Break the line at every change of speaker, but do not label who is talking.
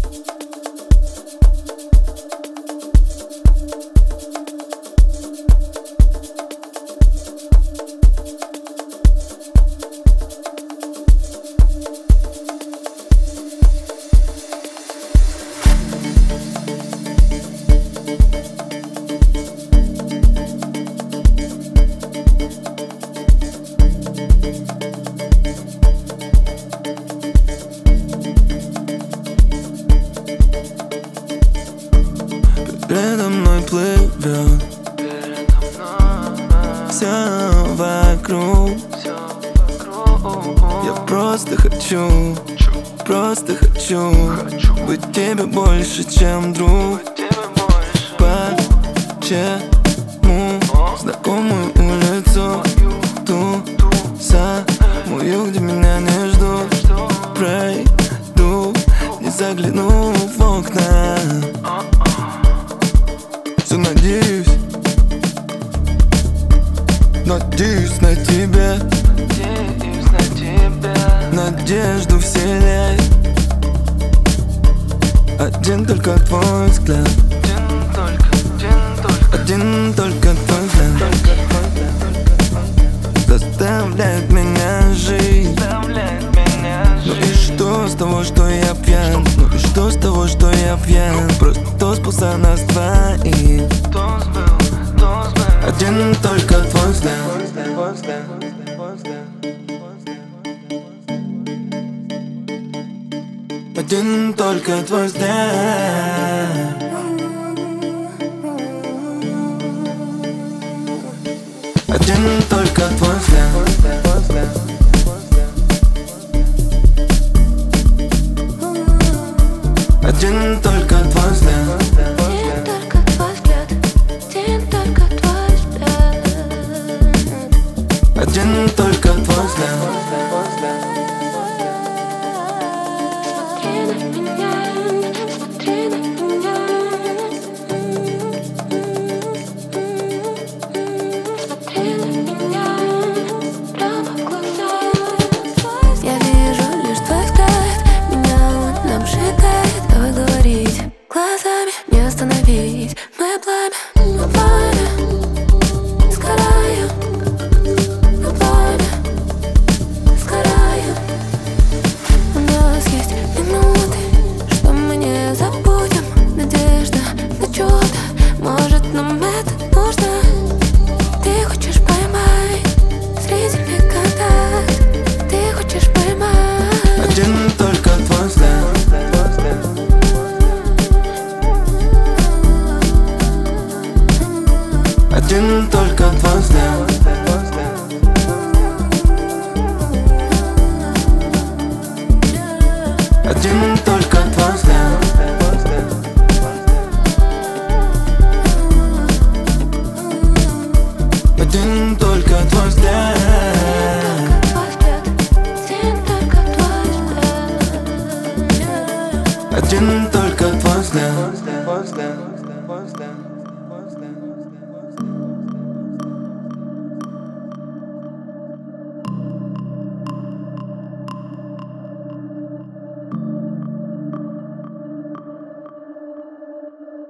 Передо мной плывет все вокруг. Я просто хочу быть тебе больше, чем друг. Почему знакомую улицу, ту самую, где меня не ждут, пройду, не загляну в окна. Все надеюсь на тебя, надежду вселяй. Один только твой взгляд, один только твой взгляд заставляет меня жить. Ну и что с того, что я пьян? Ну и что с того, что я пьян? Просто тост был за нас двоих. Один только твой взгляд. Один только твой взгляд. Один только твой взгляд. Один только твой взгляд. Один только твой взгляд.
Я вижу лишь твой взгляд, меня он обжигает. Давай говорить глазами, не остановить мое пламя. Сгораю, на пламя, сгораю. У нас есть минуты, что мы не забудем. Надежда на чудо, может нам это нужно. Ты хочешь поймать зрительный контакт, ты хочешь поймать.
Один только твой взгляд. Один только твой взгляд. Один только твой взгляд.